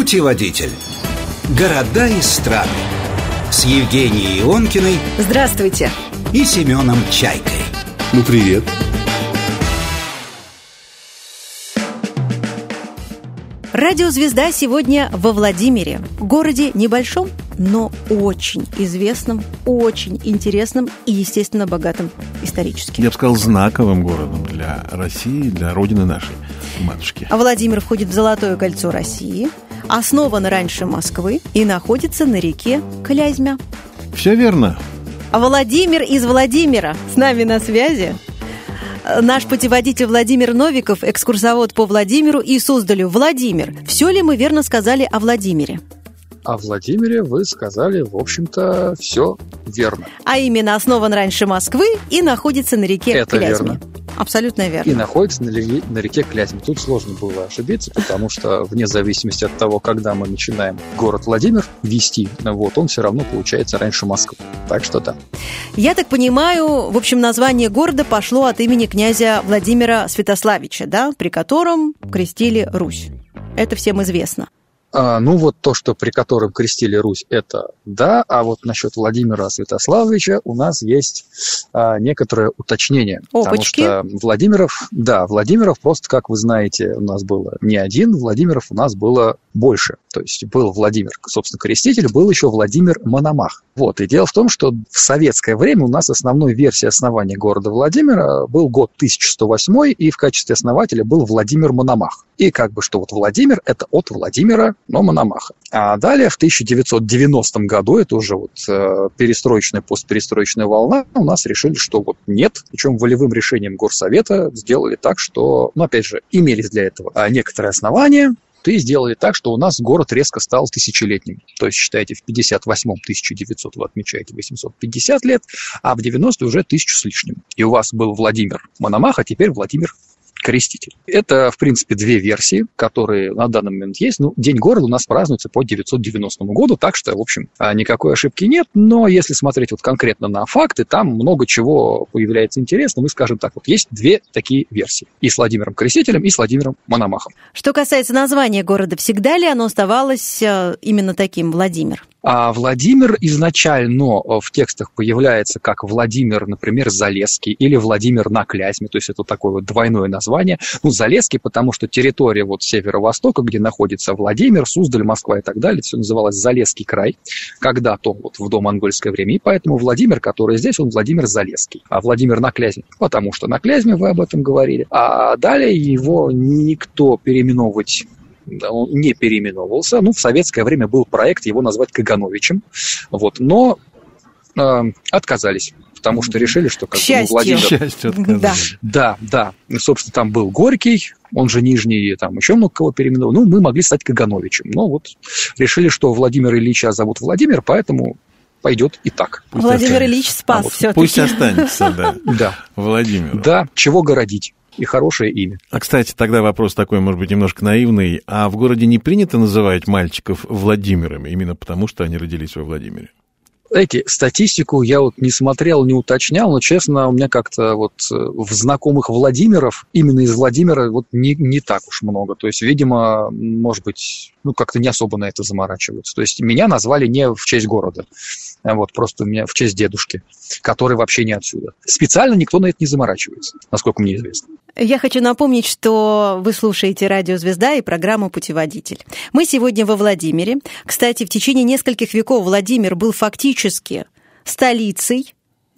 Путеводитель. Города и страны. С Евгенией Ионкиной. Здравствуйте. И Семеном Чайкой. Ну, привет. Радиозвезда сегодня во Владимире. Городе небольшом, но очень известным, очень интересным и, естественно, богатым исторически. Я бы сказал, знаковым городом для России, для родины нашей, матушки. Владимир входит в Золотое кольцо России, основан раньше Москвы и находится на реке Клязьмя. Все верно. Владимир из Владимира с нами на связи. Наш путеводитель Владимир Новиков, экскурсовод по Владимиру и Суздалю. Владимир, все ли мы верно сказали о Владимире? О Владимире вы сказали, в общем-то, все верно. А именно, основан раньше Москвы и находится на реке Клязьме. Верно. Абсолютно верно. И находится на реке Клязьме. Тут сложно было ошибиться, потому что вне зависимости от того, когда мы начинаем город Владимир вести, он все равно получается раньше Москвы. Так что да. Я так понимаю, в общем, название города пошло от имени князя Владимира Святославича, да, при котором крестили Русь. Это всем известно. То, что при котором крестили Русь, это да, а вот насчет Владимира Святославовича у нас есть некоторое уточнение. Опачки. Потому что Владимиров просто, как вы знаете, у нас было не один, Владимиров у нас было больше. То есть был Владимир, собственно, креститель, был еще Владимир Мономах. И дело в том, что в советское время у нас основной версией основания города Владимира был год 1108, и в качестве основателя был Владимир Мономах. И Владимир – это от Владимира, но Мономаха. А далее, в 1990 году, это уже перестроечная, постперестроечная волна, у нас решили, что нет. Причем волевым решением Горсовета сделали так, что, опять же, имелись для этого некоторые основания, и сделали так, что у нас город резко стал тысячелетним. То есть, считайте, в 58-м 1900 вы отмечаете 850 лет, а в 90-е уже 1000 с лишним. И у вас был Владимир Мономах, а теперь Владимир Креститель. Это, в принципе, две версии, которые на данный момент есть. День города у нас празднуется по 990 году, так что, в общем, никакой ошибки нет. Но если смотреть конкретно на факты, там много чего появляется интересным. И, скажем так, есть две такие версии. И с Владимиром Крестителем, и с Владимиром Мономахом. Что касается названия города, всегда ли оно оставалось именно таким, Владимир? А Владимир изначально в текстах появляется как Владимир, например, Залесский или Владимир на Клязьме, то есть это такое двойное название. Залесский, потому что территория северо-востока, где находится Владимир, Суздаль, Москва и так далее, все называлось Залесский край, когда-то в домонгольское время, и поэтому Владимир, который здесь, он Владимир Залесский. А Владимир на Клязьме, потому что на Клязьме вы об этом говорили. А далее его никто переименовывать он не переименовывался. В советское время был проект его назвать Кагановичем, но отказались, потому что решили, что Владимир... Да. Собственно, там был Горький, он же Нижний, там еще много кого переименовал. Мы могли стать Кагановичем. Решили, что Владимира Ильича зовут Владимир, поэтому пойдет и так. Владимир Ильич спас все-таки. Пусть останется, да. Владимир. Да, чего городить. И хорошее имя. А, кстати, тогда вопрос такой, может быть, немножко наивный. А в городе не принято называть мальчиков Владимирами, именно потому, что они родились во Владимире? Знаете, статистику я не смотрел, не уточнял, но, честно, у меня как-то в знакомых Владимиров, именно из Владимира, не так уж много. То есть, видимо, может быть, как-то не особо на это заморачиваются. То есть, меня назвали не в честь города, просто у меня в честь дедушки, который вообще не отсюда. Специально никто на это не заморачивается, насколько мне известно. Я хочу напомнить, что вы слушаете «Радио Звезда» и программу «Путеводитель». Мы сегодня во Владимире. Кстати, в течение нескольких веков Владимир был фактически столицей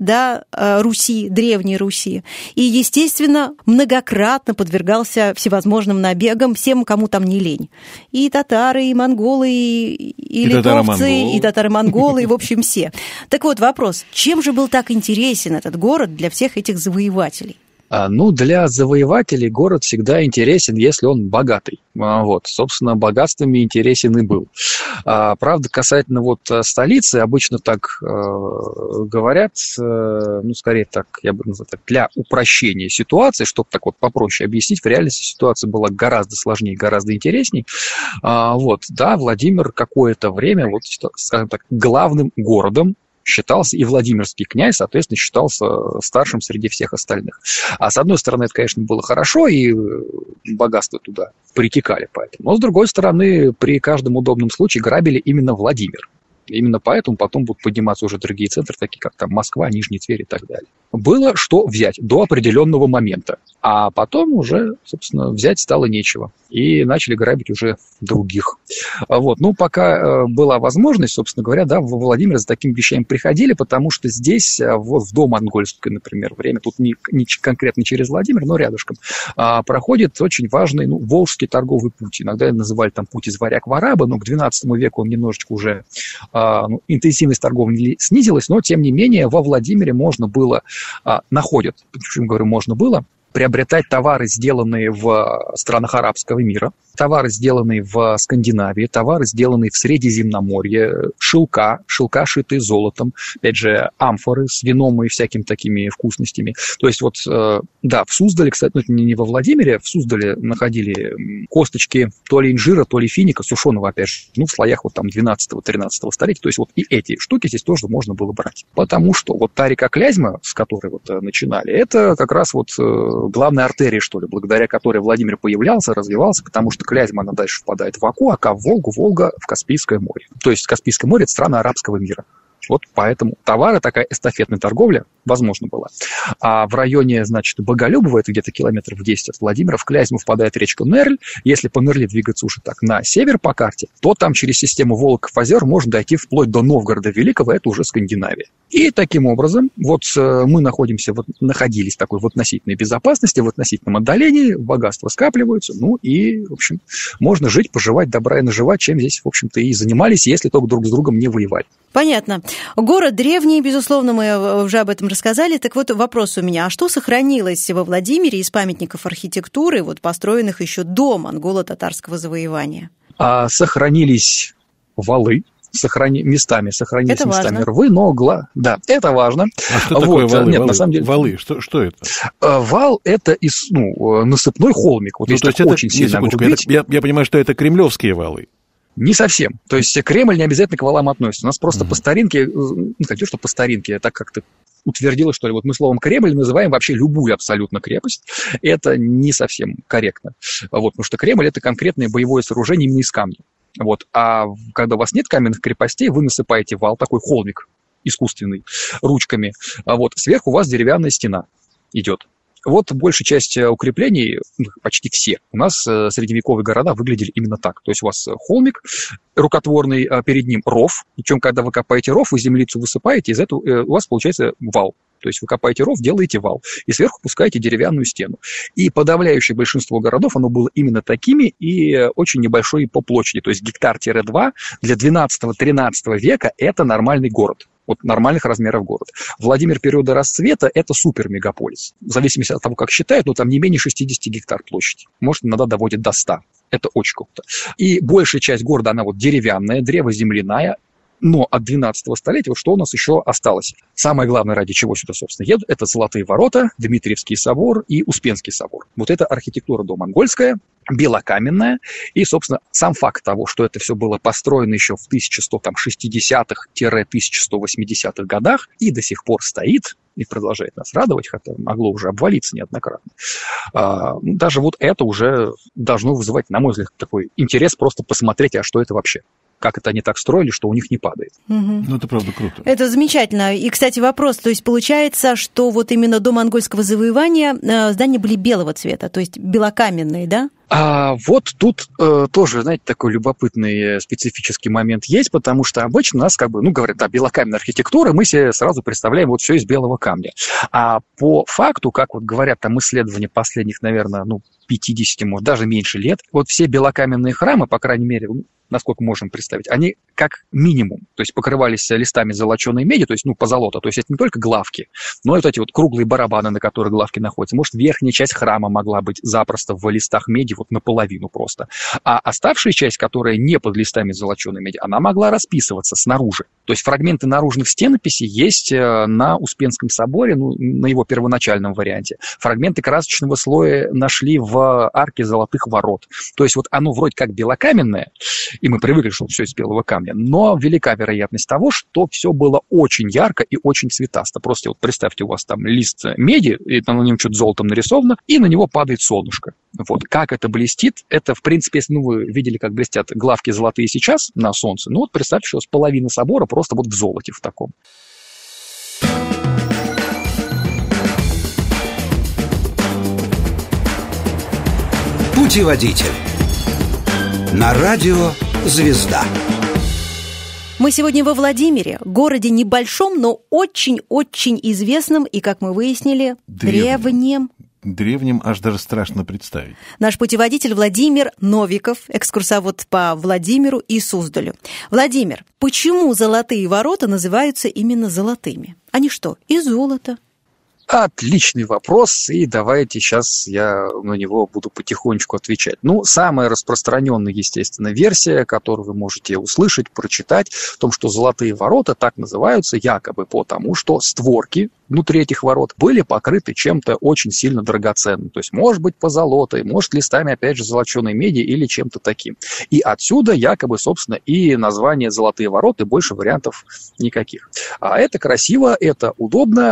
Руси, Древней Руси. И, естественно, многократно подвергался всевозможным набегам всем, кому там не лень. И татары, и монголы, и литовцы, и татаро-монголы, и, в общем, все. Так вот, вопрос. Чем же был так интересен этот город для всех этих завоевателей? Для завоевателей город всегда интересен, если он богатый. Собственно, богатствами интересен и был. Правда, касательно столицы, обычно так говорят, скорее так, я бы назвал так, для упрощения ситуации, чтобы так попроще объяснить, в реальности ситуация была гораздо сложнее, гораздо интересней. Владимир какое-то время, скажем так, главным городом считался, и Владимирский князь, соответственно, считался старшим среди всех остальных. А с одной стороны, это, конечно, было хорошо, и богатства туда притекали поэтому. Но с другой стороны, при каждом удобном случае грабили именно Владимир. Именно поэтому потом будут подниматься уже другие центры, такие как там Москва, Нижний Тверь и так далее. Было что взять до определенного момента, а потом уже, собственно, взять стало нечего. И начали грабить уже других. Вот. Ну, пока была возможность, собственно говоря, да, в Владимир за такими вещами приходили, потому что здесь, вот в домонгольское, например, время, тут не конкретно через Владимир, но рядышком, проходит очень важный Волжский торговый путь. Иногда называли там путь из Варяг в Арабы, но к XII веку он немножечко уже интенсивность торговли снизилась, но, тем не менее, во Владимире можно было, почему говорю можно было, приобретать товары, сделанные в странах арабского мира, товары, сделанные в Скандинавии, товары, сделанные в Средиземноморье, шелка, шитые золотом, опять же, амфоры с вином и всякими такими вкусностями. То есть вот, да, в Суздале, кстати, не во Владимире, в Суздале находили косточки то ли инжира, то ли финика, сушеного, опять же, в слоях вот там 12-13 столетия. То есть вот и эти штуки здесь тоже можно было брать. Потому что вот та река Клязьма, с которой вот начинали, это как раз вот главная артерия, что ли, благодаря которой Владимир появлялся, развивался, потому что Клязьма, она дальше впадает в Оку, Ока в Волгу, Волга в Каспийское море. То есть Каспийское море – это страна арабского мира. Вот поэтому товары, такая эстафетная торговля, возможно, была. А в районе, значит, Боголюбова, это где-то километров 10 от Владимира, в Клязьму впадает речка Нерль. Если по Нерли двигаться уже так на север по карте, то там через систему Волоков-озер можно дойти вплоть до Новгорода Великого, это уже Скандинавия. И таким образом, вот мы находились в такой в относительной безопасности, в относительном отдалении, богатства скапливаются, ну и, в общем, можно жить, поживать, добра и наживать, чем здесь, в общем-то, и занимались, если только друг с другом не воевали. Понятно. Город древний, безусловно, мы уже об этом рассказали. Так вот, вопрос у меня. А что сохранилось во Владимире из памятников архитектуры, вот построенных еще до монголо-татарского завоевания? Сохранились валы. Местами сохранились местами рвы, но да, это важно. А что такое валы? Нет, на самом деле, валы, что это? Вал – это насыпной холмик. Вот если очень сильно углубить. Я понимаю, что это кремлевские валы. Не совсем. То есть Кремль не обязательно к валам относится. У нас просто по старинке, по старинке, так как-то утвердилось, что ли, вот мы словом Кремль называем вообще любую абсолютно крепость. Это не совсем корректно. Вот, потому что Кремль – это конкретное боевое сооружение именно из камня. Вот. А когда у вас нет каменных крепостей, вы насыпаете вал, такой холмик искусственный, ручками. А вот сверху у вас деревянная стена идет. Вот большая часть укреплений, почти все, у нас средневековые города выглядели именно так. То есть у вас холмик рукотворный, а перед ним ров. Причем, когда вы копаете ров, вы землицу высыпаете, из этого у вас получается вал. То есть вы копаете ров, делаете вал, и сверху пускаете деревянную стену. И подавляющее большинство городов, оно было именно такими и очень небольшой по площади. То есть гектар-2 для 12-13 века – это нормальный город. Вот нормальных размеров город. Владимир периода расцвета – это супер-мегаполис. В зависимости от того, как считают, но там не менее 60 гектар площадь. Может, иногда доводит до 100. Это очень круто. И большая часть города, она вот деревянная, древоземляная. Но от 12 столетия, вот что у нас еще осталось? Самое главное, ради чего сюда, собственно, едут, это Золотые ворота, Дмитриевский собор и Успенский собор. Вот это архитектура домонгольская, белокаменная. И, собственно, сам факт того, что это все было построено еще в 1160-1180-х годах и до сих пор стоит, и продолжает нас радовать, хотя могло уже обвалиться неоднократно. Даже вот это уже должно вызывать, на мой взгляд, такой интерес просто посмотреть, а что это вообще. Как это они так строили, что у них не падает. Ну, это правда круто. Это замечательно. И, кстати, вопрос, то есть получается, что вот именно до монгольского завоевания здания были белого цвета, то есть белокаменные, да? Вот тут тоже, знаете, такой любопытный специфический момент есть, потому что обычно у нас говорят, да, белокаменная архитектура, мы себе сразу представляем вот все из белого камня. А по факту, как вот говорят там исследования последних, наверное, 50, может, даже меньше лет, вот все белокаменные храмы, по крайней мере, насколько можем представить, они как минимум, то есть покрывались листами золоченой меди, то есть, позолота, то есть это не только главки, но и вот эти вот круглые барабаны, на которых главки находятся. Может, верхняя часть храма могла быть запросто в листах меди, вот наполовину просто. А оставшая часть, которая не под листами золоченой меди, она могла расписываться снаружи. То есть фрагменты наружных стенописей есть на Успенском соборе, на его первоначальном варианте. Фрагменты красочного слоя нашли в арке Золотых ворот. То есть вот оно вроде как белокаменное, и мы привыкли, что все из белого камня, но велика вероятность того, что все было очень ярко и очень цветасто. Просто вот представьте, у вас там лист меди, и на нем что-то золотом нарисовано, и на него падает солнышко. Вот. Как это блестит, это, в принципе, если вы видели, как блестят главки золотые сейчас на солнце, вот представьте, что с половины собора просто вот в золоте в таком. Путеводитель. На радио «Звезда». Мы сегодня во Владимире, городе небольшом, но очень-очень известном и, как мы выяснили, древнем. Древним аж даже страшно представить. Наш путеводитель Владимир Новиков, экскурсовод по Владимиру и Суздалю. Владимир, почему Золотые ворота называются именно золотыми? Они что, из золота? Отличный вопрос, и давайте сейчас я на него буду потихонечку отвечать. Самая распространенная, естественно, версия, которую вы можете услышать, прочитать, в том, что Золотые ворота так называются якобы потому, что створки внутри этих ворот были покрыты чем-то очень сильно драгоценным. То есть, может быть, позолотой, может, листами, опять же, золоченой меди или чем-то таким. И отсюда якобы, собственно, и название «Золотые ворота», и больше вариантов никаких. А это красиво, это удобно,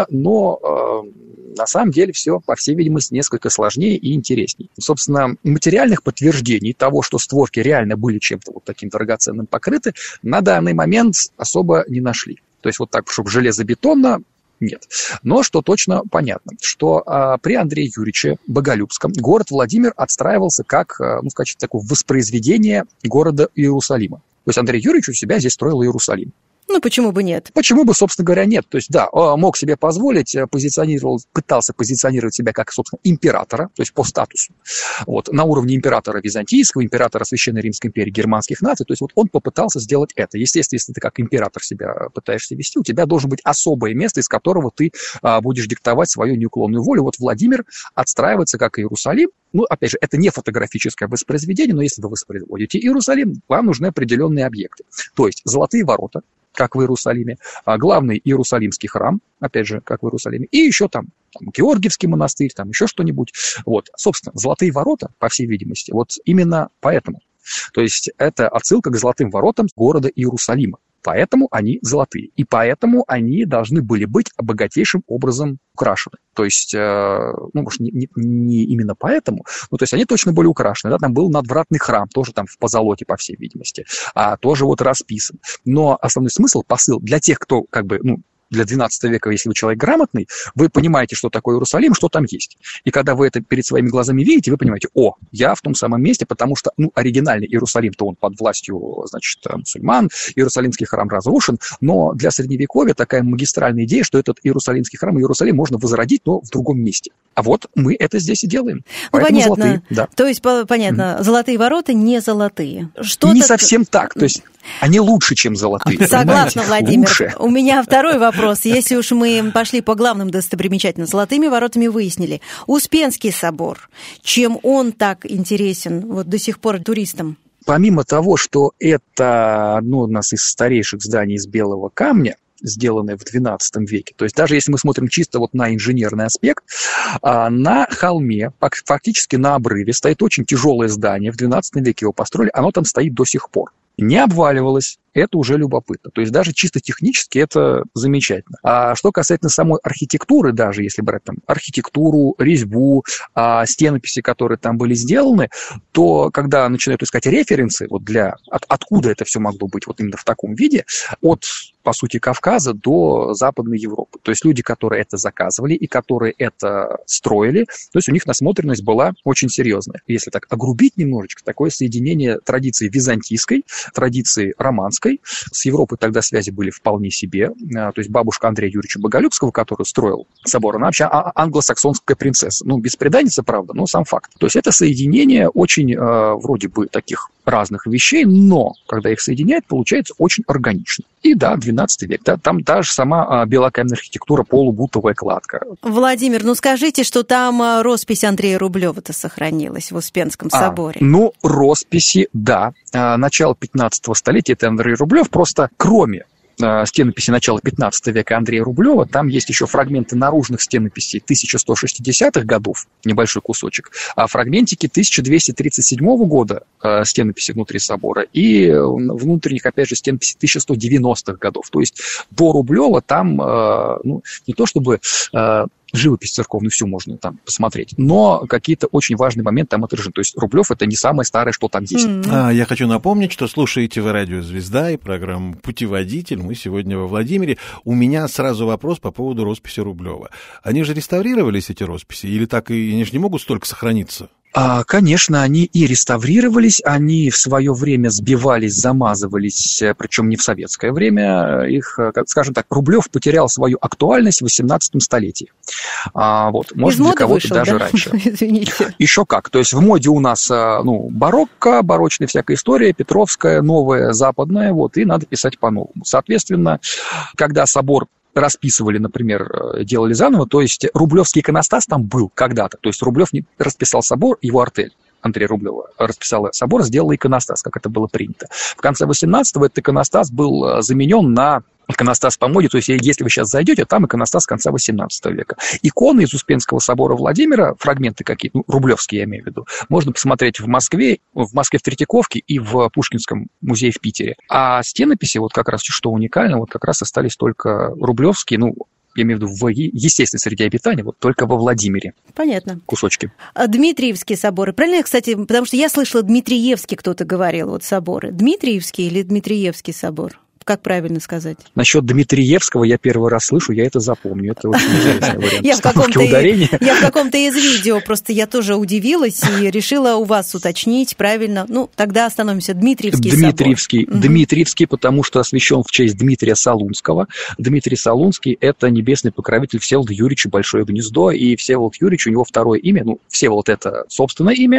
но на самом деле все, по всей видимости, несколько сложнее и интереснее. Собственно, материальных подтверждений того, что створки реально были чем-то вот таким драгоценным покрыты, на данный момент особо не нашли. То есть вот так, чтобы железобетонно, нет. Но что точно понятно, что при Андрее Юрьевиче Боголюбском город Владимир отстраивался как, в качестве такого воспроизведения города Иерусалима. То есть Андрей Юрьевич у себя здесь строил Иерусалим. Почему бы нет? Почему бы, собственно говоря, нет? То есть, да, мог себе позволить, пытался позиционировать себя как, собственно, императора, то есть по статусу. Вот, на уровне императора византийского, императора Священной Римской империи, германских наций. То есть, вот он попытался сделать это. Естественно, если ты как император себя пытаешься вести, у тебя должно быть особое место, из которого ты будешь диктовать свою неуклонную волю. Вот Владимир отстраивается как Иерусалим. Опять же, это не фотографическое воспроизведение, но если вы воспроизводите Иерусалим, вам нужны определенные объекты. То есть, Золотые ворота, как в Иерусалиме, главный Иерусалимский храм, опять же, как в Иерусалиме, и еще там Георгиевский монастырь, там еще что-нибудь. Вот, собственно, Золотые ворота, по всей видимости, вот именно поэтому. То есть это отсылка к Золотым воротам города Иерусалима. Поэтому они золотые. И поэтому они должны были быть богатейшим образом украшены. То есть, может, не именно поэтому, то есть они точно были украшены. Да? Там был надвратный храм, тоже там в позолоте, по всей видимости, тоже вот расписан. Но основной смысл, посыл для тех, кто для XII века, если вы человек грамотный, вы понимаете, что такое Иерусалим, что там есть. И когда вы это перед своими глазами видите, вы понимаете, я в том самом месте, потому что, оригинальный Иерусалим-то он под властью, мусульман, Иерусалимский храм разрушен, но для Средневековья такая магистральная идея, что этот Иерусалимский храм, Иерусалим можно возродить, но в другом месте. А вот мы это здесь и делаем. Поэтому понятно. Золотые, да. То есть, понятно, Золотые ворота не золотые. Не совсем так. То есть, они лучше, чем золотые. Согласна, Владимир. Лучше. У меня второй вопрос. Если уж мы пошли по главным достопримечательностям, Золотыми воротами выяснили. Успенский собор. Чем он так интересен вот до сих пор туристам? Помимо того, что это одно у нас из старейших зданий из белого камня, сделанное в XII веке. То есть даже если мы смотрим чисто вот на инженерный аспект, на холме, фактически на обрыве, стоит очень тяжелое здание. В XII веке его построили, оно там стоит до сих пор. Не обваливалось, это уже любопытно. То есть даже чисто технически это замечательно. А что касательно самой архитектуры, даже если брать там архитектуру, резьбу, стенописи, которые там были сделаны, то когда начинают искать референсы, вот откуда это все могло быть вот именно в таком виде, от, по сути, Кавказа до Западной Европы. То есть люди, которые это заказывали и которые это строили, то есть у них насмотренность была очень серьезная. Если так огрубить немножечко, такое соединение традиции византийской, традиции романской. С Европой тогда связи были вполне себе. То есть бабушка Андрея Юрьевича Боголюбского, который строил собор, она вообще англосаксонская принцесса. Бесприданница, правда, но сам факт. То есть это соединение очень вроде бы таких разных вещей, но когда их соединяют, получается очень органично. И да, 12 век, да, там даже сама белокаменная архитектура, полубутовая кладка. Владимир, скажите, что там роспись Андрея Рублева-то сохранилась в Успенском соборе. Росписи, да. Начало 15 столетия, это Андрей Рублев, просто кроме стенописи начала 15 века Андрея Рублева, там есть еще фрагменты наружных стенописей 1160-х годов, небольшой кусочек, а фрагментики 1237 года стенописи внутри собора и внутренних, опять же, стенописей 1190-х годов. То есть до Рублева там, не то чтобы живопись церковную всю можно там посмотреть, но какие-то очень важные моменты там отражены. То есть Рублев — это не самое старое, что там есть. Я хочу напомнить, что слушаете вы радио «Звезда» и программу «Путеводитель». Мы сегодня во Владимире. У меня сразу вопрос по поводу росписи Рублева. Они же реставрировались, эти росписи, или так и они же не могут столько сохраниться? Конечно, они и реставрировались, они в свое время сбивались, замазывались, причем не в советское время. Их, скажем так, Рублев потерял свою актуальность в 18 столетии. Может, для кого-то вышел, даже раньше. Извините. Еще как. То есть в моде у нас барокко, барочная всякая история, петровская, новая, западная, и надо писать по-новому. Соответственно, когда собор расписывали, например, делали заново, то есть рублевский иконостас там был когда-то, то есть Рублев не расписал собор, его артель Андрея Рублева расписала собор, сделала иконостас, как это было принято. В конце 18-го этот иконостас был заменен на иконостас по моде, то есть если вы сейчас зайдете, там иконостас конца 18 века. Иконы из Успенского собора Владимира, фрагменты какие-то, рублевские я имею в виду, можно посмотреть в Москве в Третьяковке и в Пушкинском музее в Питере. А стенописи, как раз что уникально, как раз остались только рублевские, я имею в виду в естественной среде обитания, только во Владимире. Понятно. Кусочки. Дмитриевские соборы. Правильно, кстати, потому что я слышала, Дмитриевский кто-то говорил, соборы. Дмитриевский или Дмитриевский собор? Как правильно сказать? Насчет Дмитриевского я первый раз слышу, я это запомню. Это очень интересный вариант. Я в каком-то из видео, просто я тоже удивилась и решила у вас уточнить правильно. Тогда остановимся. Дмитриевский собор. Дмитриевский, потому что освящен в честь Дмитрия Солунского. Дмитрий Солунский – это небесный покровитель Всеволода Юрьевича Большое Гнездо, и Всеволод Юрьевич, у него второе имя, Всеволод – это собственное имя,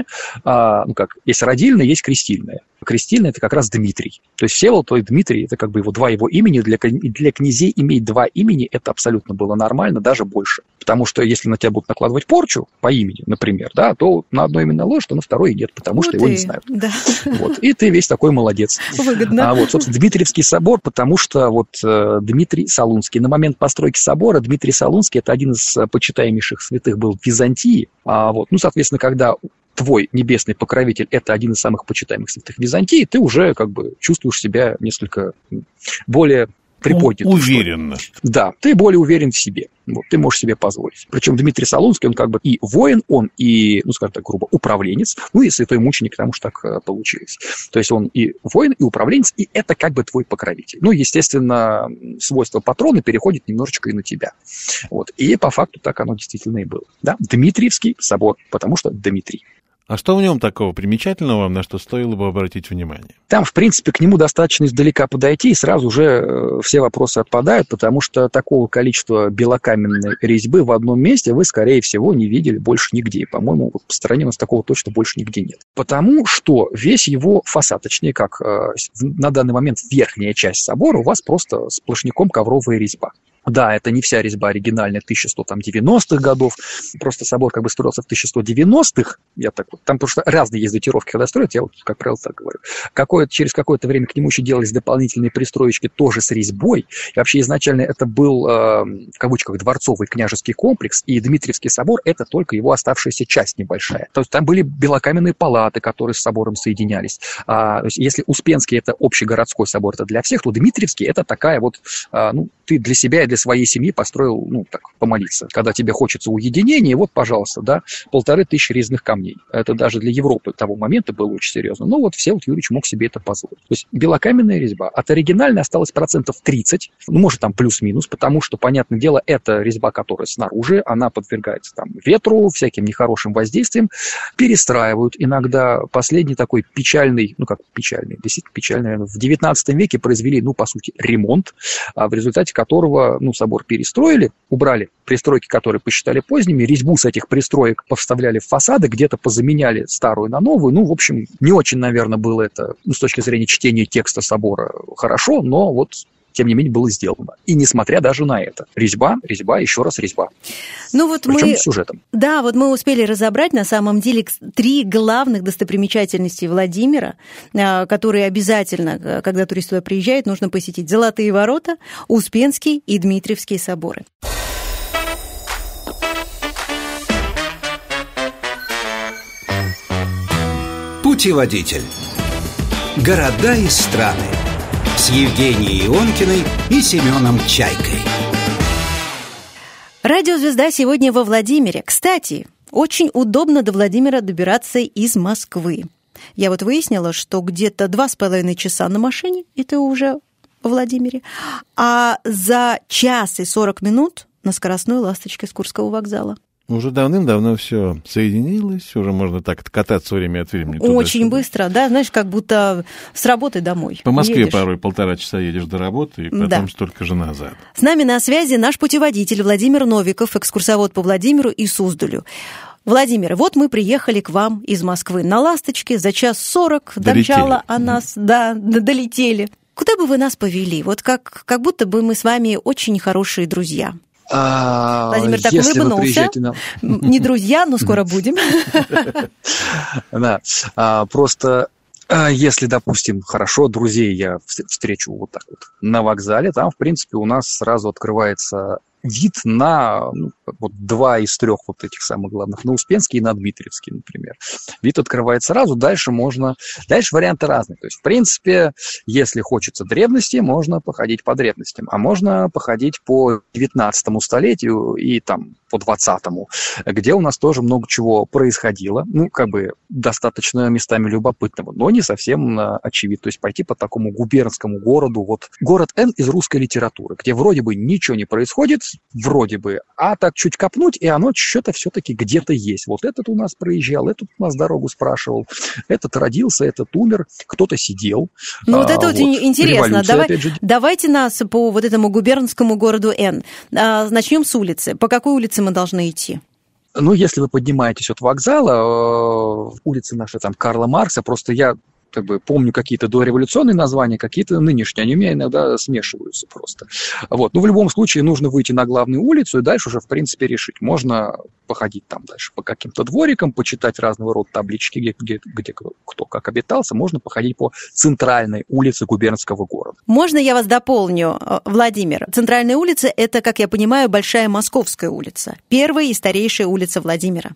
есть родильное, есть крестильное. Крестильное – это как раз Дмитрий. То есть Всеволод, то и Дмитрий – это как бы два его имени. Для князей иметь два имени – это абсолютно было нормально, даже больше. Потому что если на тебя будут накладывать порчу по имени, например, то на одно имя наложат, а на второе нет, потому что его не знают. Да. И ты весь такой молодец. Выгодно. Собственно, Дмитриевский собор, потому что Дмитрий Солунский. На момент постройки собора Дмитрий Солунский – это один из почитаемейших святых был в Византии. Соответственно, когда твой небесный покровитель – это один из самых почитаемых святых Византии, ты уже чувствуешь себя несколько более приподнятым. Уверенно. Да, ты более уверен в себе. Ты можешь себе позволить. Причем Дмитрий Солунский, он и воин, он и, скажем так, грубо, управленец, и святой мученик, потому что так получилось. То есть он и воин, и управленец, и это твой покровитель. Естественно, свойство патрона переходит немножечко и на тебя. И по факту так оно действительно и было. Да? Дмитриевский собор, потому что Дмитрий. А что в нем такого примечательного, на что стоило бы обратить внимание? Там, в принципе, к нему достаточно издалека подойти, и сразу же все вопросы отпадают, потому что такого количества белокаменной резьбы в одном месте вы, скорее всего, не видели больше нигде. И, по-моему, по стране у нас такого точно больше нигде нет. Потому что весь его фасад, точнее, как на данный момент верхняя часть собора, у вас просто сплошняком ковровая резьба. Да, это не вся резьба оригинальная 1190-х годов, просто собор строился в 1190-х, там потому что разные есть датировки, когда строят, я как правило, так говорю. Через какое-то время к нему еще делались дополнительные пристроечки тоже с резьбой, и вообще изначально это был, в кавычках, дворцовый княжеский комплекс, и Дмитриевский собор – это только его оставшаяся часть небольшая. То есть там были белокаменные палаты, которые с собором соединялись. То есть если Успенский – это общегородской собор, это для всех, то Дмитриевский – это такая ты для себя и для своей семьи построил, помолиться. Когда тебе хочется уединения, пожалуйста, 1500 резных камней. Это даже для Европы того момента было очень серьезно. Всеволод Юрьевич мог себе это позволить. То есть белокаменная резьба. От оригинальной осталось 30%, может там плюс-минус, потому что, понятное дело, это резьба, которая снаружи, она подвергается ветру, всяким нехорошим воздействиям, перестраивают. Иногда последний такой печальный, действительно печальный, наверное, в 19 веке произвели, по сути, ремонт, в результате которого, собор перестроили, убрали пристройки, которые посчитали поздними, резьбу с этих пристроек повставляли в фасады, где-то позаменяли старую на новую. В общем, не очень, наверное, было это, с точки зрения чтения текста собора, хорошо, но тем не менее, было сделано. И несмотря даже на это. Резьба, еще раз резьба. Ну вот причем мы... с сюжетом. Да, вот мы успели разобрать, на самом деле, 3 главных достопримечательности Владимира, которые обязательно, когда турист туда приезжает, нужно посетить. Золотые ворота, Успенский и Дмитриевский соборы. Путеводитель. Города и страны. С Евгенией Ионкиной и Семеном Чайкой. Радиозвезда сегодня во Владимире. Кстати, очень удобно до Владимира добираться из Москвы. Я вот выяснила, что где-то 2,5 часа на машине, и ты уже во Владимире, а за 1 час и 40 минут на скоростной «Ласточке» с Курского вокзала. Уже давным-давно все соединилось, уже можно так кататься время от времени. Очень быстро, да, знаешь, как будто с работы домой. По Москве едешь. Порой 1,5 часа едешь до работы, и потом столько же назад. С нами на связи наш путеводитель Владимир Новиков, экскурсовод по Владимиру и Суздалю. Владимир, вот мы приехали к вам из Москвы на «Ласточке», за 1:40 домчало о нас, долетели. Куда бы вы нас повели? Вот как будто бы мы с вами очень хорошие друзья. Владимир так улыбнулся. Не друзья, но скоро будем. Да, просто если, допустим, хорошо, друзей я встречу вот так вот на вокзале, там, в принципе, у нас сразу открывается вид на вот 2 из 3 вот этих самых главных, на Успенский и на Дмитриевский, например. Вид открывается сразу, дальше варианты разные. То есть, в принципе, если хочется древности, можно походить по древностям, а можно походить по 19 столетию и там по 20-му, где у нас тоже много чего происходило, достаточно местами любопытного, но не совсем очевидно. То есть пойти по такому губернскому городу, вот город Н из русской литературы, где вроде бы ничего не происходит, а так чуть копнуть, и оно что-то все-таки где-то есть. Вот этот у нас проезжал, этот у нас дорогу спрашивал, этот родился, этот умер, кто-то сидел. Ну вот это очень интересно. Давайте нас по вот этому губернскому городу Н. Начнем с улицы. По какой улице мы должны идти? Ну, если вы поднимаетесь от вокзала, улицы наши, там, Карла Маркса, просто я помню какие-то дореволюционные названия, какие-то нынешние, они у меня иногда смешиваются просто. Вот. В любом случае нужно выйти на главную улицу и дальше уже, в принципе, решить. Можно походить там дальше по каким-то дворикам, почитать разного рода таблички, где кто как обитался, можно походить по центральной улице губернского города. Можно я вас дополню, Владимир? Центральная улица – это, как я понимаю, Большая Московская улица, первая и старейшая улица Владимира.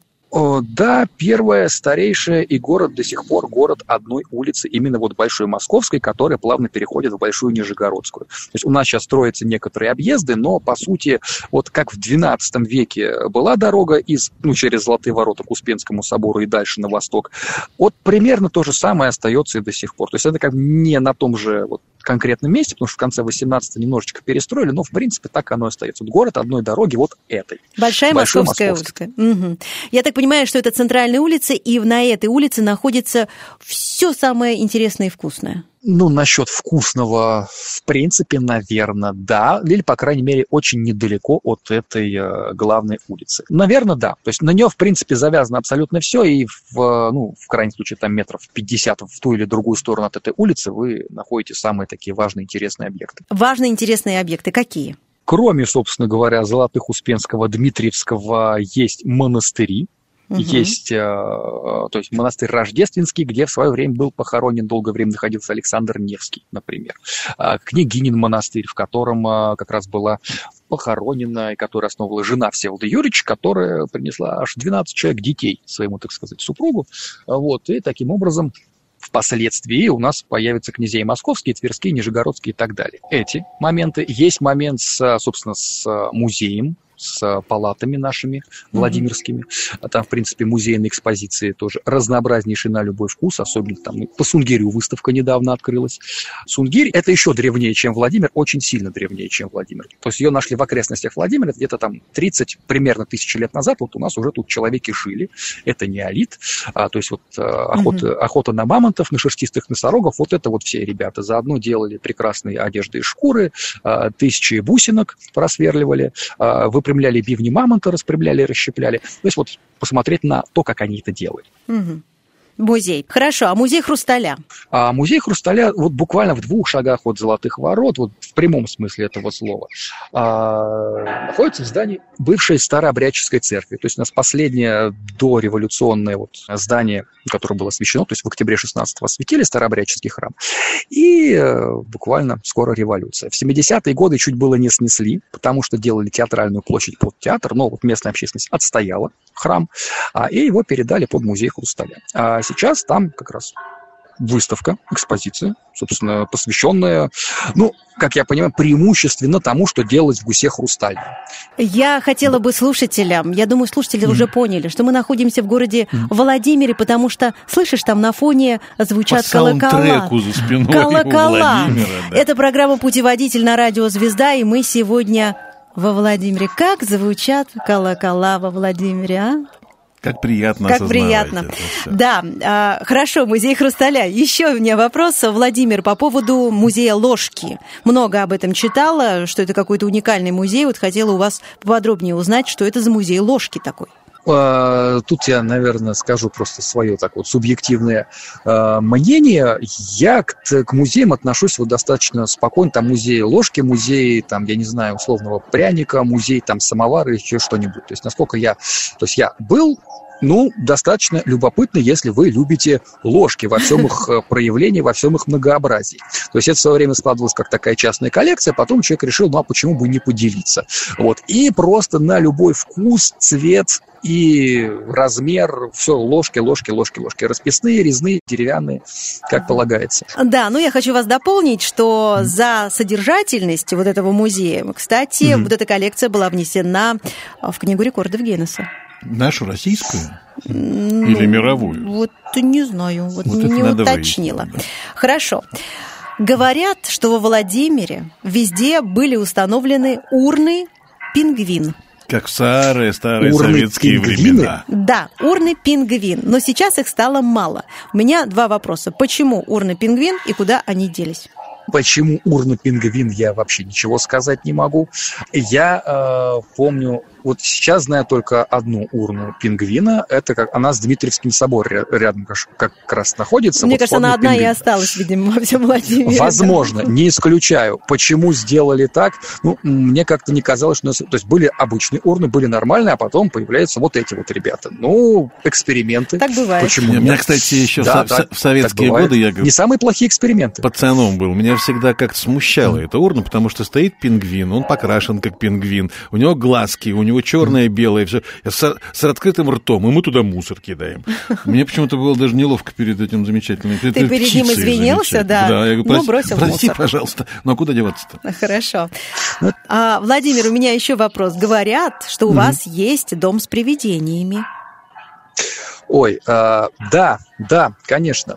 Да, первая, старейшая, и город до сих пор город одной улицы, именно вот Большой Московской, которая плавно переходит в Большую Нижегородскую. То есть у нас сейчас строятся некоторые объезды, но, по сути, вот как в XII веке была дорога через Золотые ворота к Успенскому собору и дальше на восток, вот примерно то же самое остается и до сих пор. То есть это как не на том же конкретном месте, потому что в конце 18-го немножечко перестроили, но, в принципе, так оно и остается. Вот город одной дороги вот этой. Большая Московская улица. Угу. Я так понимаю, что это центральная улица, и на этой улице находится все самое интересное и вкусное. Насчет вкусного, в принципе, наверное, да. Или, по крайней мере, очень недалеко от этой главной улицы. Наверное, да. То есть на нее, в принципе, завязано абсолютно все, и в крайнем случае, там метров 50 в ту или другую сторону от этой улицы вы находите самые такие важные, интересные объекты. Важные, интересные объекты какие? Кроме, собственно говоря, Золотых, Успенского, Дмитриевского, есть монастыри. Есть, то есть монастырь Рождественский, где в свое время был похоронен, долгое время находился Александр Невский, например. Княгинин монастырь, в котором как раз была похоронена и которую основала жена Всеволода Юрьевича, которая принесла аж 12 человек детей своему, так сказать, супругу. Вот, и таким образом впоследствии у нас появятся князья московские, тверские, нижегородские и так далее. Эти моменты. Есть момент, собственно, с музеем, с палатами нашими владимирскими. А там, в принципе, музейные экспозиции тоже разнообразнейшие на любой вкус, особенно там по Сунгирю выставка недавно открылась. Сунгирь – это еще древнее, чем Владимир, очень сильно древнее, чем Владимир. То есть ее нашли в окрестностях Владимира где-то там 30 примерно тысяч лет назад. Вот у нас уже тут человеки жили. Это неолит. То есть вот охота на мамонтов, на шерстистых носорогов, вот это вот все ребята заодно делали прекрасные одежды из шкуры, тысячи бусинок просверливали, выпрямляли бивни мамонта, распрямляли, расщепляли. То есть вот посмотреть на то, как они это делают. Музей. Хорошо, а музей хрусталя? А музей хрусталя вот буквально в 2 шагах от Золотых ворот, вот в прямом смысле этого слова, находится в здании бывшей старообрядческой церкви. То есть у нас последнее дореволюционное вот здание, которое было освящено, то есть в октябре 16-го осветили старообрядческий храм, и буквально скоро революция. В 70-е годы чуть было не снесли, потому что делали театральную площадь под театр, но вот местная общественность отстояла храм, и его передали под музей хрусталя. А сейчас там как раз выставка, экспозиция, собственно, посвященная, как я понимаю, преимущественно тому, что делалось в Гусе хрустальном. Я хотела бы слушателям, я думаю, слушатели уже поняли, что мы находимся в городе Владимире, потому что, слышишь, там на фоне звучат колокола. По саундтреку за спиной колокола. Владимира. Да. Это программа «Путеводитель» на радио «Звезда», и мы сегодня во Владимире. Как звучат колокола во Владимире, а? Как приятно Как приятно. Да, хорошо, музей хрусталя. Еще у меня вопрос, Владимир, по поводу музея ложки. Много об этом читала, что это какой-то уникальный музей. Вот хотела у вас подробнее узнать, что это за музей ложки такой. Тут я, наверное, скажу просто свое так вот субъективное мнение. Я к музеям отношусь вот достаточно спокойно. Там музей ложки, музей, там, я не знаю, условного пряника, музей там самовара, еще что-нибудь. То есть, насколько я был, достаточно любопытно, если вы любите ложки во всем их проявлении, во всем их многообразии. То есть это в свое время складывалось как такая частная коллекция, потом человек решил, а почему бы не поделиться. Вот. И просто на любой вкус, цвет и размер, все, ложки. Расписные, резные, деревянные, как полагается. Да, я хочу вас дополнить, что за содержательность вот этого музея, кстати, вот эта коллекция была внесена в Книгу рекордов Гиннесса. Нашу российскую? Или мировую? Вот не знаю, не уточнила. Выяснить, да. Хорошо. Говорят, что во Владимире везде были установлены урны «Пингвин». Как в старые урны советские пингвины? времена. Да, урны «Пингвин», но сейчас их стало мало. У меня 2 вопроса. Почему урны «Пингвин» и куда они делись? Почему урна пингвин, я вообще ничего сказать не могу. Я помню, вот сейчас знаю только одну урну пингвина. Это как она с Дмитриевским собором рядом как раз находится. Мне кажется, она одна и осталась, видимо, во всем Владимире. Возможно, не исключаю. Почему сделали так? Мне как-то не казалось, что... То есть были обычные урны, были нормальные, а потом появляются вот эти вот ребята. Эксперименты. Так бывает. Почему нет? У меня, кстати, еще в советские годы, я говорю, не самые плохие эксперименты. Пацаном был. Меня всегда как-то смущала эта урна, потому что стоит пингвин, он покрашен как пингвин, у него глазки, у него черное, белое, все с открытым ртом, и мы туда мусор кидаем. Мне почему-то было даже неловко перед этим замечательным. Ты перед ним извинился, да? Да, я говорю, бросил прости, мусор. пожалуйста. А куда деваться-то? Хорошо. Владимир, у меня еще вопрос. Говорят, что у вас есть дом с привидениями. Ой, да, конечно,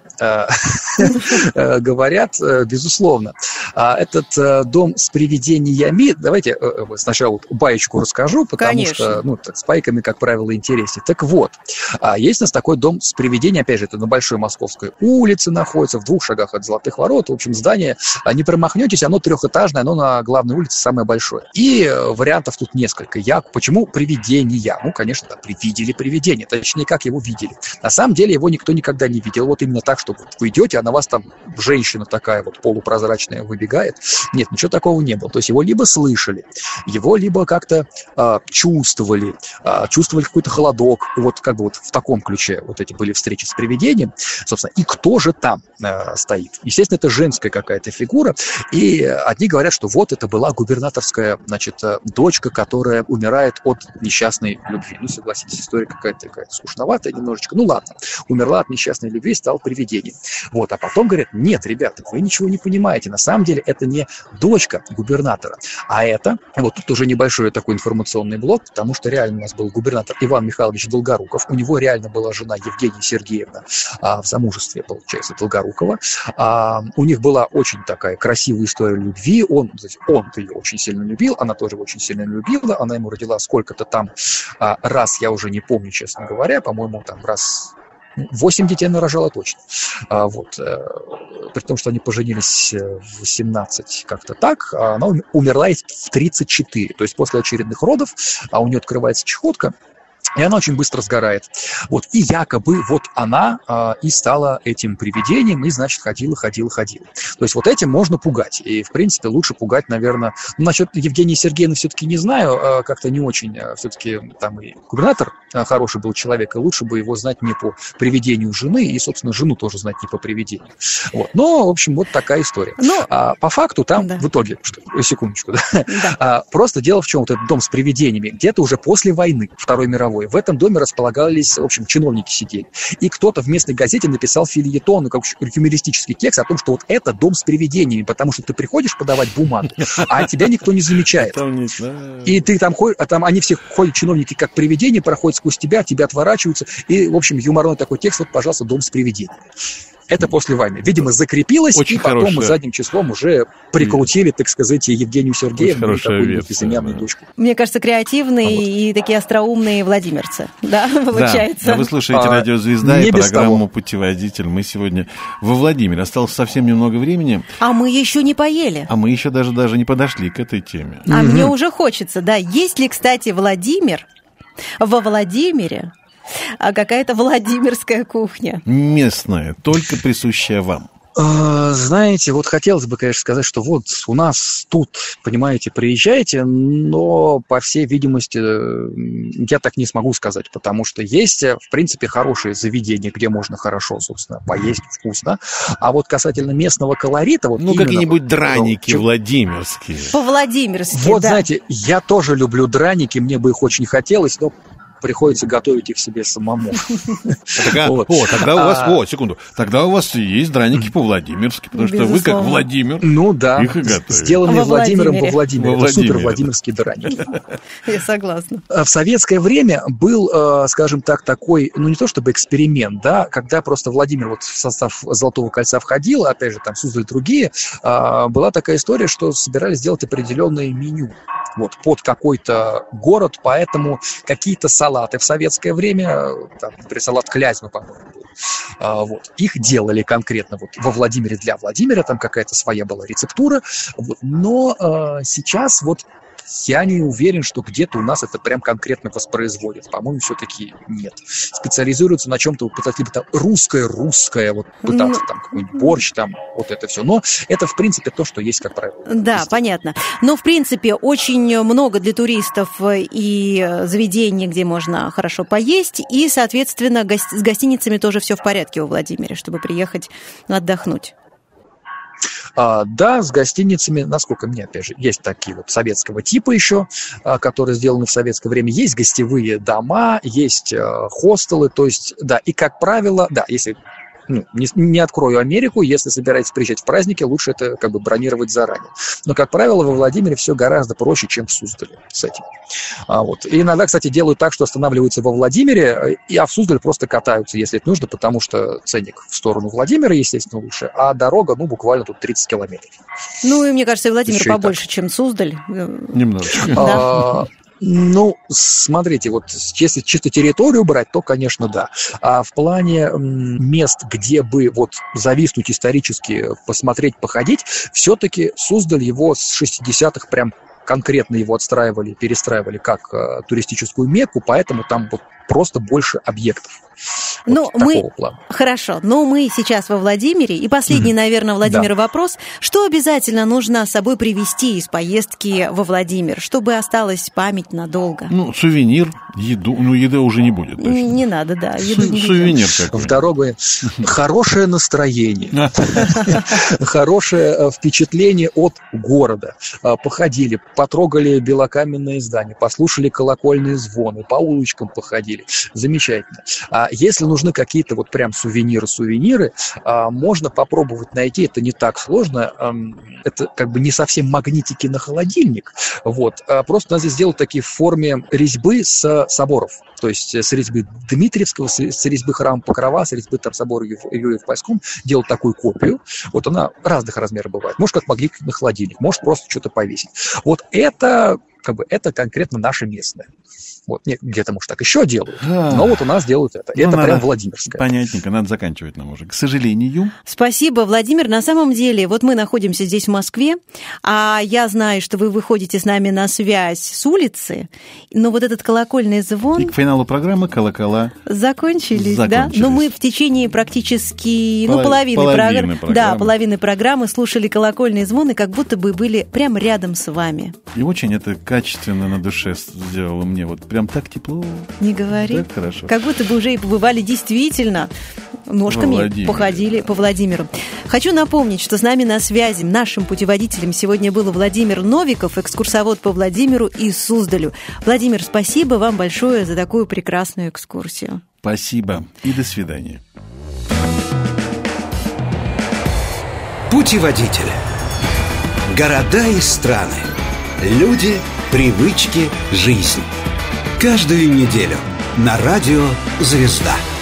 говорят, безусловно. Этот дом с привидениями, давайте сначала баечку расскажу, потому конечно. что с байками, как правило, интереснее. Так вот, есть у нас такой дом с привидениями, опять же, это на Большой Московской улице находится, в 2 шагах от Золотых ворот. В общем, здание, не промахнетесь, оно 3-этажное, оно на главной улице самое большое. И вариантов тут несколько. Почему привидения? Конечно, привидели привидение, точнее, как его видели. На самом деле его никто никогда не видел. Вот именно так, что вы идете, а на вас там женщина такая вот полупрозрачная выбегает. Нет, ничего такого не было. То есть его либо слышали, его либо как-то чувствовали какой-то холодок. Вот как бы вот в таком ключе вот эти были встречи с привидением. Собственно, и кто же там стоит? Естественно, это женская какая-то фигура. И одни говорят, что вот это была губернаторская, дочка, которая умирает от несчастной любви. Согласитесь, история какая-то такая скучноватая немножечко. Ладно, умерла от несчастной любви, стал привидением. Вот, а потом говорят, нет, ребята, вы ничего не понимаете. На самом деле это не дочка губернатора, а это, вот тут уже небольшой такой информационный блок, потому что реально у нас был губернатор Иван Михайлович Долгоруков. У него реально была жена Евгения Сергеевна в замужестве, получается, Долгорукова. У них была очень такая красивая история любви. Он-то ее очень сильно любил, она тоже его очень сильно любила. Она ему родила сколько-то там раз, я уже не помню, честно говоря, по-моему, там раз 8 детей она рожала точно. При том, что они поженились в 18, как-то так, она умерла в 34. То есть после очередных родов, у нее открывается чехотка, И она очень быстро сгорает. Вот. И якобы вот она и стала этим привидением, и, значит, ходила. То есть вот этим можно пугать. И, в принципе, лучше пугать, наверное... насчет Евгении Сергеевны все-таки не знаю, как-то не очень. Все-таки там и губернатор хороший был человек, и лучше бы его знать не по привидению жены, и, собственно, жену тоже знать не по привидению. Вот. Но, в общем, вот такая история. По факту там в итоге... Секундочку, да. Просто дело в чем? Вот этот дом с привидениями. Где-то уже после войны, Второй мировой, в этом доме располагались, в общем, чиновники сидели. И кто-то в местной газете написал фельетон, как юмористический текст о том, что вот это дом с привидениями, потому что ты приходишь подавать бумагу, а тебя никто не замечает. И ты там ходишь, а там они все ходят, чиновники, как привидения, проходят сквозь тебя отворачиваются. И, в общем, юморной такой текст, вот, пожалуйста, дом с привидениями. Это после войны. Видимо, закрепилось, очень и потом мы задним числом уже прикрутили, так сказать, Евгению Сергеевну, такую безымянную дочку. Мне кажется, креативные и такие остроумные владимирцы, да, получается. Да, вы слушаете «Радио Звезда» и программу «Путеводитель». Мы сегодня во Владимире. Осталось совсем немного времени. А мы еще не поели. А мы еще даже не подошли к этой теме. А мне уже хочется, да. Есть ли, кстати, Владимир во Владимире? А какая-то владимирская кухня. Местная, только присущая вам. Знаете, вот хотелось бы, конечно, сказать, что вот у нас тут, понимаете, приезжайте, но, по всей видимости, я так не смогу сказать, потому что есть, в принципе, хорошие заведения, где можно хорошо, собственно, поесть вкусно. А вот касательно местного колорита... Вот какие-нибудь драники владимирские. По-владимирски, вот, да. Знаете, я тоже люблю драники, мне бы их очень хотелось, но приходится готовить их себе самому. Тогда у вас, секунду, тогда у вас есть драники по-владимирски, потому что вы, как Владимир, их и готовите. Сделанные Владимиром во Владимире. Это супер владимирские драники. Я согласна. В советское время был, скажем так, такой, не то чтобы эксперимент, да, когда просто Владимир вот в состав Золотого кольца входил, опять же, там Суздаль другие, была такая история, что собирались сделать определенное меню вот, под какой-то город, поэтому какие-то салаты в советское время, там, например, салат Клязьмы, по-моему, был, вот, их делали конкретно вот во Владимире для Владимира, там какая-то своя была рецептура, вот, но сейчас вот я не уверен, что где-то у нас это прям конкретно воспроизводят. По-моему, все-таки нет. Специализируются на чем-то, пытаться либо там русское, вот пытаться там какой-нибудь борщ, там вот это все. Но это, в принципе, то, что есть, как правило. Да, везде. Понятно. Но, в принципе, очень много для туристов и заведений, где можно хорошо поесть, и, соответственно, с гостиницами тоже все в порядке у Владимира, чтобы приехать отдохнуть. Да, с гостиницами, насколько мне, опять же, есть такие вот советского типа еще, которые сделаны в советское время. Есть гостевые дома, есть хостелы, то есть, да, и, как правило, да, если... не открою Америку, если собираетесь приезжать в праздники, лучше это как бы бронировать заранее. Но, как правило, во Владимире все гораздо проще, чем в Суздале с этим. Вот. И иногда, кстати, делают так, что останавливаются во Владимире, а в Суздале просто катаются, если это нужно, потому что ценник в сторону Владимира, естественно, лучше, а дорога, буквально тут 30 километров. И мне кажется, и Владимир еще побольше, чем Суздаль. Немножко. Смотрите, вот если чисто территорию брать, то, конечно, да. А в плане мест, где бы вот зависнуть исторически, посмотреть, походить, все-таки Суздаль его с 60-х прям конкретно его отстраивали, перестраивали как туристическую мекку, поэтому там вот просто больше объектов. Вот такого плана. Хорошо, но мы сейчас во Владимире, и последний, наверное, Владимир, вопрос. Что обязательно нужно с собой привезти из поездки во Владимир, чтобы осталась память надолго? Сувенир, еду. Еды уже не будет. Точно. Не надо, да. Сувенир какой-то. В дорогу хорошее настроение, хорошее впечатление от города. Походили, потрогали белокаменные здания, послушали колокольные звоны, по улочкам походили. Замечательно. Если нужны какие-то вот прям сувениры, можно попробовать найти, это не так сложно, это как бы не совсем магнитики на холодильник, вот, просто надо сделать такие в форме резьбы с соборов, то есть с резьбы Дмитриевского, с резьбы храма Покрова, с резьбы там собора Юрия в Польском, делать такую копию, вот она разных размеров бывает, может как магнитик на холодильник, может просто что-то повесить. Вот это это конкретно наше местное. Вот, где-то, может, так еще делают, но вот у нас делают это. Это прям Владимирское. Понятненько, надо заканчивать нам уже, к сожалению. Спасибо, Владимир. На самом деле, вот мы находимся здесь, в Москве, а я знаю, что вы выходите с нами на связь с улицы, но вот этот колокольный звон... И к финалу программы колокола закончились, да? Но мы в течение практически половины программы слушали колокольные звоны, как будто бы были прямо рядом с вами. И очень это качественно на душе сделало мне. Вот прям так тепло. Не говори. Так хорошо. Как будто бы уже и побывали действительно, ножками походили по Владимиру. Хочу напомнить, что с нами на связи нашим путеводителем сегодня был Владимир Новиков, экскурсовод по Владимиру и Суздалю. Владимир, спасибо вам большое за такую прекрасную экскурсию. Спасибо и до свидания. Путеводитель. Города и страны. Люди, привычки, жизнь. Каждую неделю на радио «Звезда».